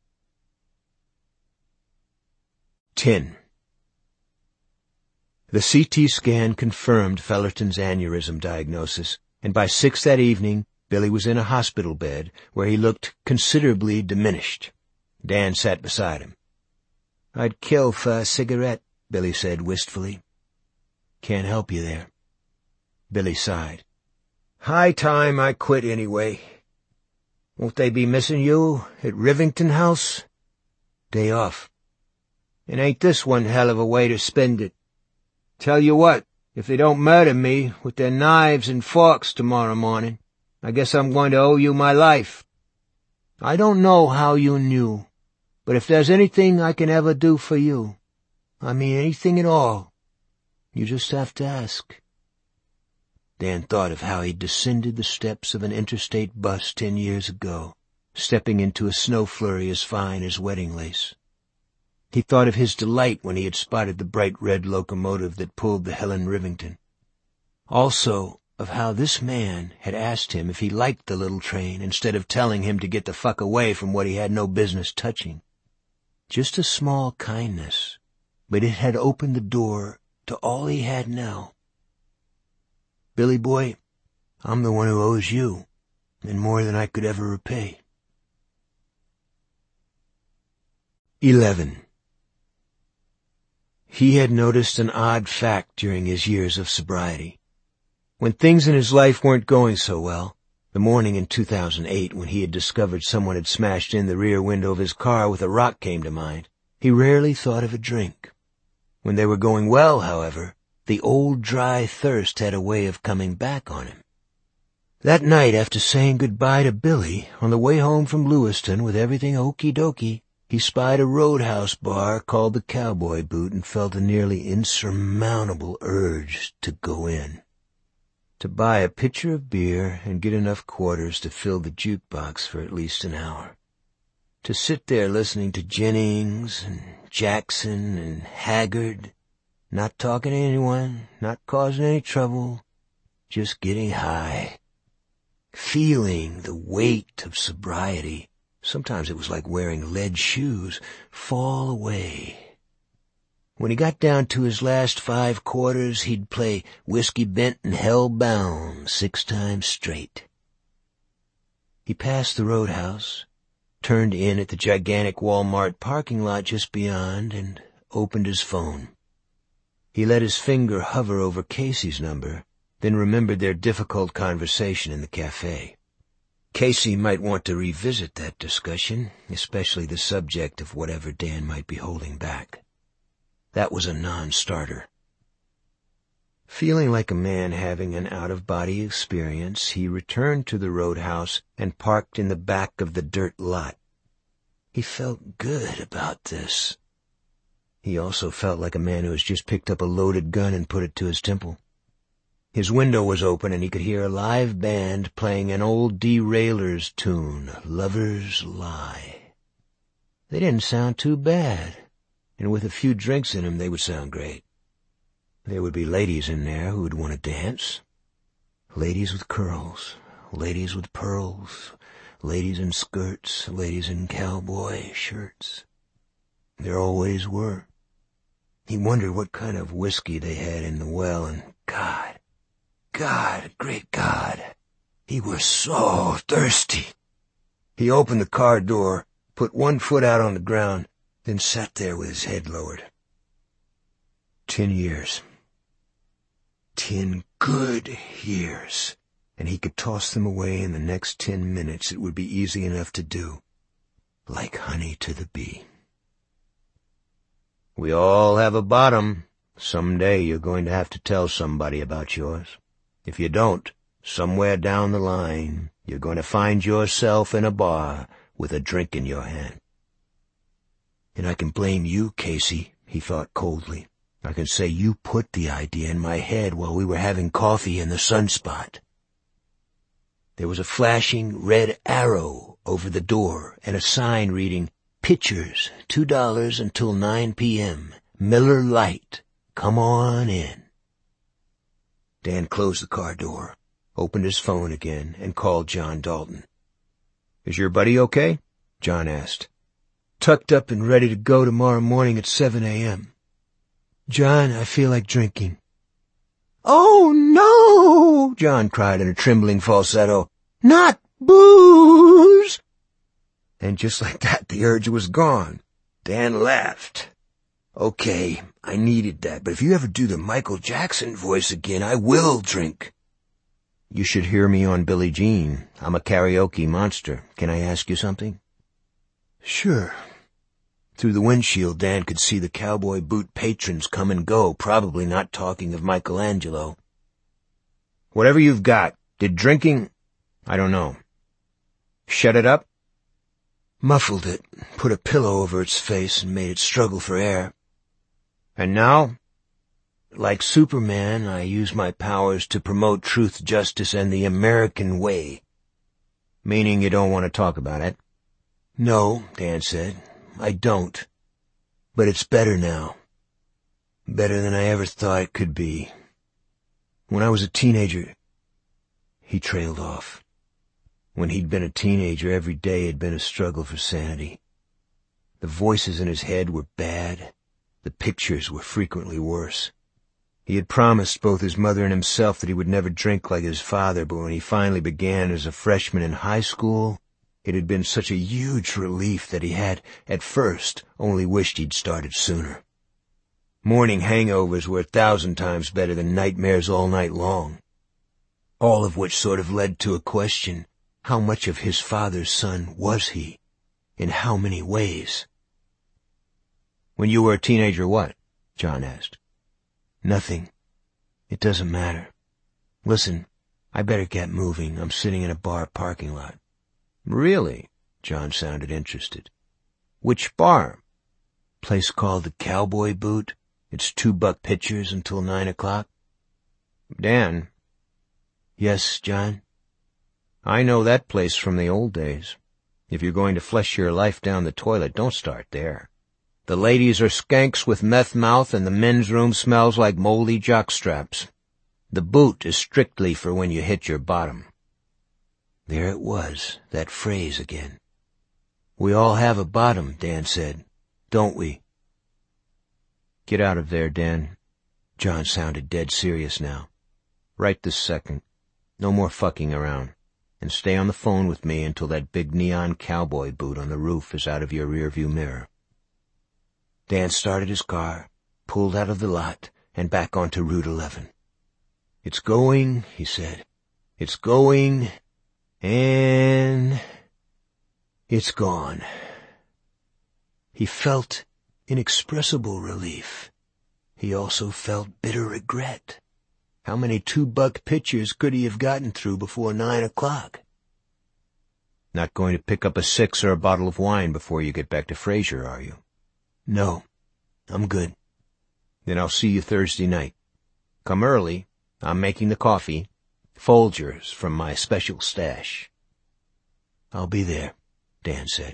10. The CT scan confirmed Fellerton's aneurysm diagnosis, and by 6 that evening, Billy was in a hospital bed where he looked considerably diminished. Dan sat beside him. "I'd kill for a cigarette," Billy said wistfully. "Can't help you there." Billy sighed. "High time I quit anyway. Won't they be missing you at Rivington House?" "Day off." "And ain't this one hell of a way to spend it? Tell you what, if they don't murder me with their knives and forks tomorrow morning, I guess I'm going to owe you my life. I don't know how you knew, but if there's anything I can ever do for you, I mean anything at all, you just have to ask." Dan thought of how he'd descended the steps of an interstate bus 10 years ago, stepping into a snow flurry as fine as wedding lace. He thought of his delight when he had spotted the bright red locomotive that pulled the Helen Rivington. Also of how this man had asked him if he liked the little train instead of telling him to get the fuck away from what he had no business touching. Just a small kindness, but it had opened the door to all he had now. "Billy boy, I'm the one who owes you, and more than I could ever repay." 11. He had noticed an odd fact during his years of sobriety. When things in his life weren't going so well, the morning in 2008 when he had discovered someone had smashed in the rear window of his car with a rock came to mind, he rarely thought of a drink. When they were going well, however, the old dry thirst had a way of coming back on him. That night, after saying goodbye to Billy, on the way home from Lewiston with everything okie-dokie, he spied a roadhouse bar called the Cowboy Boot and felt a nearly insurmountable urge to go in. To buy a pitcher of beer and get enough quarters to fill the jukebox for at least an hour. To sit there listening to Jennings and Jackson and Haggard Not talking to anyone, not causing any trouble, just getting high. Feeling the weight of sobriety, sometimes it was like wearing lead shoes, fall away. When he got down to his last 5 quarters, he'd play Whiskey Bent and Hellbound 6 times straight. He passed the roadhouse, turned in at the gigantic Walmart parking lot just beyond, and opened his phone. He let his finger hover over Casey's number, then remembered their difficult conversation in the cafe. Casey might want to revisit that discussion, especially the subject of whatever Dan might be holding back. That was a non-starter. Feeling like a man having an out-of-body experience, he returned to the roadhouse and parked in the back of the dirt lot. He felt good about this. He also felt like a man who has just picked up a loaded gun and put it to his temple. His window was open and he could hear a live band playing an old Derailers tune, Lover's Lie. They didn't sound too bad, and with a few drinks in them they would sound great. There would be ladies in there who would want to dance. Ladies with curls, ladies with pearls, ladies in skirts, ladies in cowboy shirts. There always were. He wondered what kind of whiskey they had in the well, and great God, he was so thirsty. He opened the car door, put one foot out on the ground, then sat there with his head lowered. 10 years. 10 good years, and he could toss them away in the next 10 minutes. It would be easy enough to do, like honey to the bee. We all have a bottom. Someday you're going to have to tell somebody about yours. If you don't, somewhere down the line, you're going to find yourself in a bar with a drink in your hand. And I can blame you, Casey, he thought coldly. I can say you put the idea in my head while we were having coffee in the Sunspot. There was a flashing red arrow over the door and a sign reading, Pitchers, $2 until 9 p.m. Miller Lite. Come on in. Dan closed the car door, opened his phone again, and called John Dalton. Is your buddy okay? John asked. Tucked up and ready to go tomorrow morning at 7 a.m. John, I feel like drinking. Oh, no! John cried in a trembling falsetto. Not booze! And just like that, the urge was gone. Dan laughed. Okay, I needed that, but if you ever do the Michael Jackson voice again, I will drink. You should hear me on Billie Jean. I'm a karaoke monster. Can I ask you something? Sure. Through the windshield, Dan could see the cowboy boot patrons come and go, probably not talking of Michelangelo. Whatever you've got, did drinking... I don't know. Shut it up? Muffled it, put a pillow over its face, and made it struggle for air. And now, like Superman, I use my powers to promote truth, justice, and the American way. Meaning you don't want to talk about it? No, Dan said. I don't. But it's better now. Better than I ever thought it could be. When I was a teenager... He trailed off. When he'd been a teenager, every day had been a struggle for sanity. The voices in his head were bad. The pictures were frequently worse. He had promised both his mother and himself that he would never drink like his father, but when he finally began as a freshman in high school, it had been such a huge relief that he had, at first, only wished he'd started sooner. Morning hangovers were 1,000 times better than nightmares all night long. All of which sort of led to a question. How much of his father's son was he? In how many ways? When you were a teenager, what? John asked. Nothing. It doesn't matter. Listen, I better get moving. I'm sitting in a bar parking lot. Really? John sounded interested. Which bar? Place called the Cowboy Boot. It's $2 pitchers until 9 o'clock. Dan. Yes, John? I know that place from the old days. If you're going to flush your life down the toilet, don't start there. The ladies are skanks with meth mouth, and the men's room smells like moldy jockstraps. The boot is strictly for when you hit your bottom." There it was, that phrase again. "We all have a bottom," Dan said. "Don't we?" "Get out of there, Dan." John sounded dead serious now. "Right this second. No more fucking around. And stay on the phone with me until that big neon cowboy boot on the roof is out of your rearview mirror." Dan started his car, pulled out of the lot, and back onto Route 11. "It's going," he said. "It's going, and it's gone." He felt inexpressible relief. He also felt bitter regret. How many $2 pitchers could he have gotten through before 9 o'clock? "Not going to pick up a 6 or a bottle of wine before you get back to Fraser, are you?" "No, I'm good." "Then I'll see you Thursday night. Come early. I'm making the coffee. Folgers from my special stash." "I'll be there," Dan said.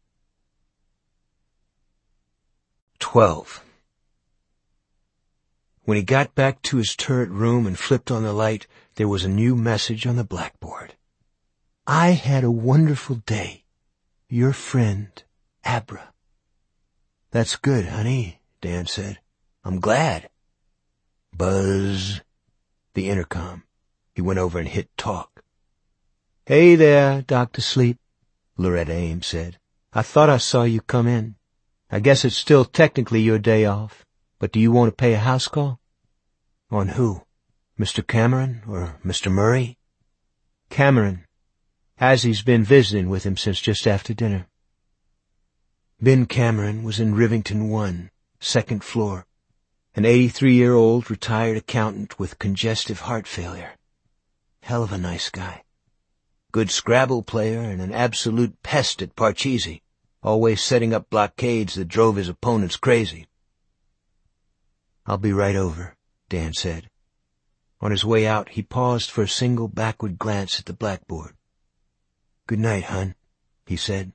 12. When he got back to his turret room and flipped on the light, there was a new message on the blackboard. "I had a wonderful day. Your friend, Abra." "That's good, honey," Dan said. "I'm glad." Buzz. The intercom. He went over and hit talk. "Hey there, Dr. Sleep," Loretta Ames said. "I thought I saw you come in. I guess it's still technically your day off, but do you want to pay a house call?" "On who? Mr. Cameron or Mr. Murray?" "Cameron. Hazzie's been visiting with him since just after dinner." Ben Cameron was in Rivington 1, second floor, an 83-year-old retired accountant with congestive heart failure. Hell of a nice guy. Good Scrabble player and an absolute pest at Parcheesi, always setting up blockades that drove his opponents crazy. "I'll be right over," Dan said. On his way out, he paused for a single backward glance at the blackboard. "Good night, hon," he said.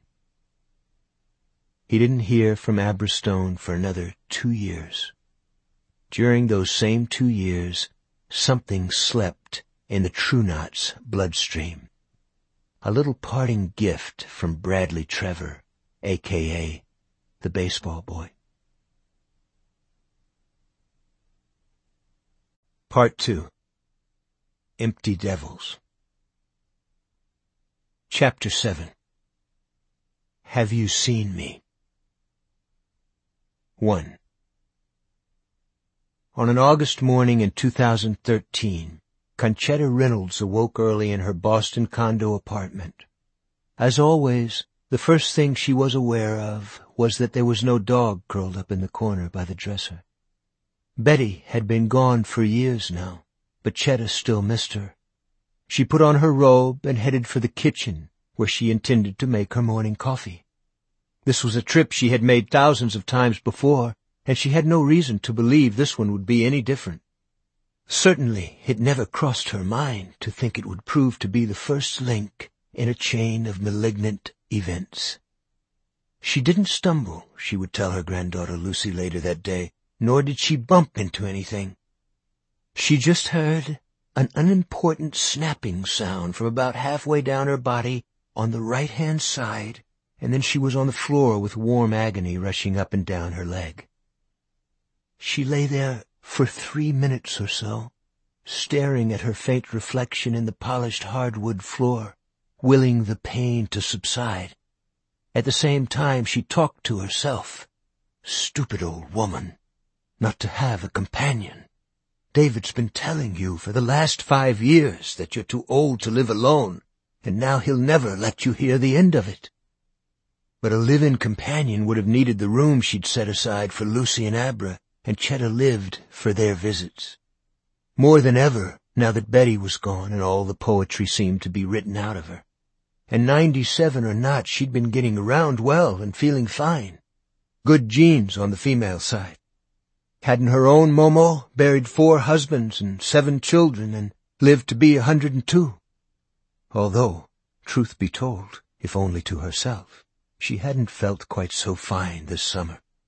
He didn't hear from Abra Stone for another 2 years. During those same 2 years, something slept in the True Knots' bloodstream. A little parting gift from Bradley Trevor, a.k.a. the baseball boy. Part 2. Empty Devils. Chapter 7. Have You Seen Me? 1. On an August morning in 2013, Conchetta Reynolds awoke early in her Boston condo apartment. As always, the first thing she was aware of was that there was no dog curled up in the corner by the dresser. Betty had been gone for years now, but Chetta still missed her. She put on her robe and headed for the kitchen, where she intended to make her morning coffee. This was a trip she had made thousands of times before, and she had no reason to believe this one would be any different. Certainly, it never crossed her mind to think it would prove to be the first link in a chain of malignant events. She didn't stumble, she would tell her granddaughter Lucy later that day, nor did she bump into anything. She just heard an unimportant snapping sound from about halfway down her body on the right-hand side, and then she was on the floor with warm agony rushing up and down her leg. She lay there for 3 minutes or so, staring at her faint reflection in the polished hardwood floor, willing the pain to subside. At the same time, she talked to herself. Stupid old woman, not to have a companion. David's been telling you for the last 5 years that you're too old to live alone, and now he'll never let you hear the end of it. But a live-in companion would have needed the room she'd set aside for Lucy and Abra, and Chetta lived for their visits. More than ever, now that Betty was gone and all the poetry seemed to be written out of her. And 97 or not, she'd been getting around well and feeling fine. Good genes on the female side. Hadn't her own Momo buried 4 husbands and 7 children and lived to be 102. Although, truth be told, if only to herself, she hadn't felt quite so fine this summer.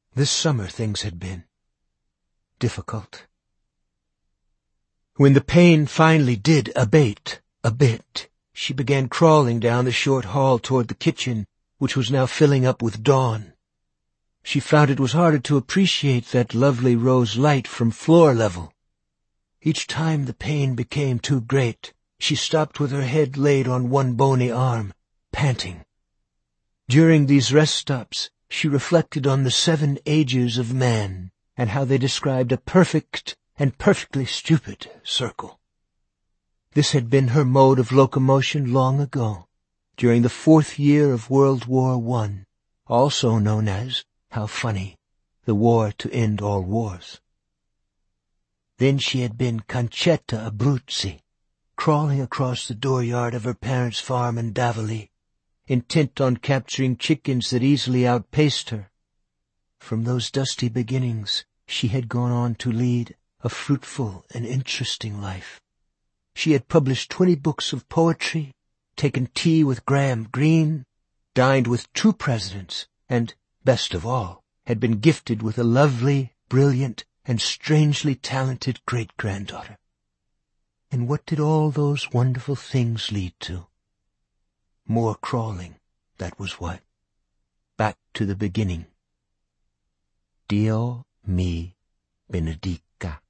This summer things had been difficult. When the pain finally did abate a bit, she began crawling down the short hall toward the kitchen, which was now filling up with dawn. She found it was harder to appreciate that lovely rose light from floor level. Each time the pain became too great, she stopped with her head laid on one bony arm, panting. During these rest stops, she reflected on the 7 ages of man and how they described a perfect and perfectly stupid circle. This had been her mode of locomotion long ago, during the 4th year of World War I, also known as, how funny, the war to end all wars. Then she had been Concetta Abruzzi, crawling across the dooryard of her parents' farm in Davoli, intent on capturing chickens that easily outpaced her. From those dusty beginnings, she had gone on to lead a fruitful and interesting life. She had published 20 books of poetry, taken tea with Graham Greene, dined with 2 presidents, and, best of all, had been gifted with a lovely, brilliant, and strangely talented great-granddaughter. And what did all those wonderful things lead to? More crawling, that was what. Back to the beginning. Dio mi benedica.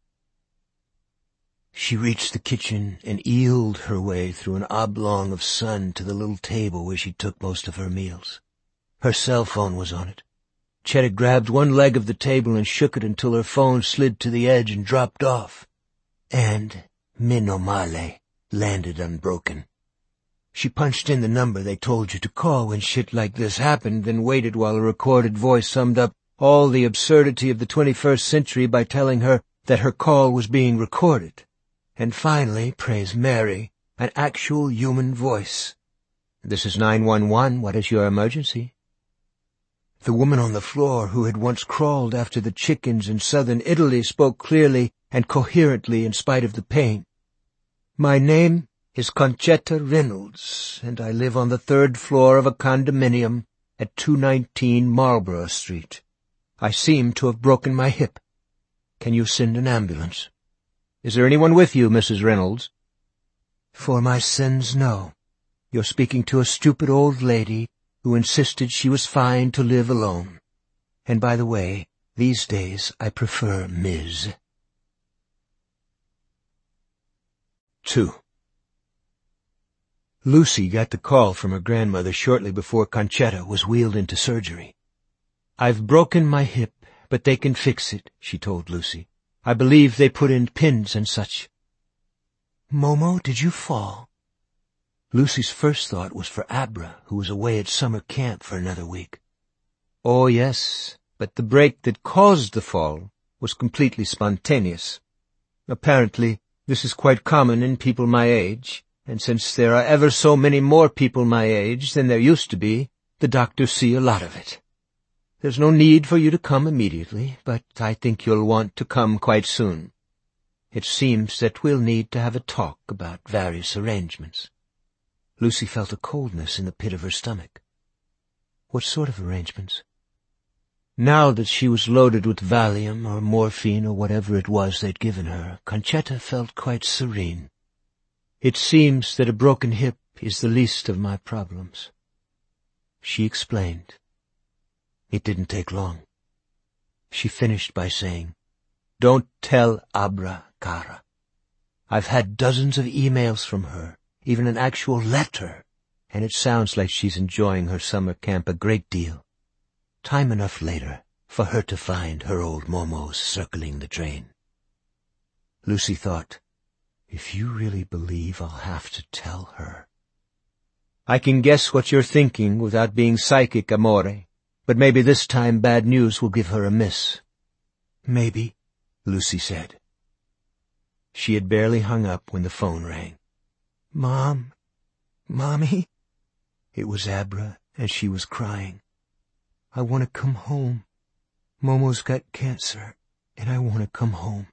She reached the kitchen and eeled her way through an oblong of sun to the little table where she took most of her meals. Her cell phone was on it. Chet had grabbed one leg of the table and shook it until her phone slid to the edge and dropped off. And, meno male, landed unbroken. She punched in the number they told you to call when shit like this happened, then waited while a recorded voice summed up all the absurdity of the 21st century by telling her that her call was being recorded. And finally, praise Mary, an actual human voice. "This is 911. What is your emergency?" The woman on the floor, who had once crawled after the chickens in southern Italy, spoke clearly and coherently in spite of the pain. "My name is Concetta Reynolds, and I live on the 3rd floor of a condominium at 219 Marlborough Street. I seem to have broken my hip. Can you send an ambulance?" "Is there anyone with you, Mrs. Reynolds?" "For my sins, no. You're speaking to a stupid old lady who insisted she was fine to live alone. And by the way, these days I prefer Ms. 2. Lucy got the call from her grandmother shortly before Concetta was wheeled into surgery. "I've broken my hip, but they can fix it," she told Lucy. "I believe they put in pins and such." "Momo, did you fall?" Lucy's first thought was for Abra, who was away at summer camp for another week. "Oh, yes, but the break that caused the fall was completely spontaneous. Apparently, this is quite common in people my age, and since there are ever so many more people my age than there used to be, the doctors see a lot of it. There's no need for you to come immediately, but I think you'll want to come quite soon. It seems that we'll need to have a talk about various arrangements." Lucy felt a coldness in the pit of her stomach. What sort of arrangements? Now that she was loaded with Valium or morphine or whatever it was they'd given her, Concetta felt quite serene. "It seems that a broken hip is the least of my problems." She explained. It didn't take long. She finished by saying, "Don't tell Abra, cara. I've had dozens of emails from her, even an actual letter, and it sounds like she's enjoying her summer camp a great deal. Time enough later for her to find her old Momos circling the drain." Lucy thought, if you really believe I'll have to tell her. "I can guess what you're thinking without being psychic, amore, but maybe this time bad news will give her a miss." "Maybe," Lucy said. She had barely hung up when the phone rang. "Mom? Mommy?" It was Abra, and she was crying. "I want to come home. Momo's got cancer, and I want to come home."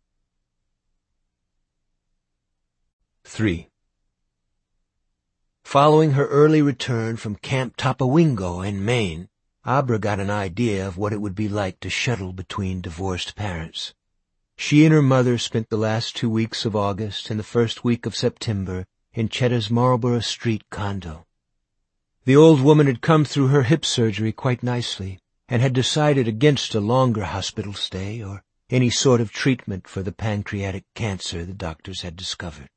3. Following her early return from Camp Tapawingo in Maine, Abra got an idea of what it would be like to shuttle between divorced parents. She and her mother spent the last 2 weeks of August and the first week of September in Chetta's Marlborough Street condo. The old woman had come through her hip surgery quite nicely and had decided against a longer hospital stay or any sort of treatment for the pancreatic cancer the doctors had discovered.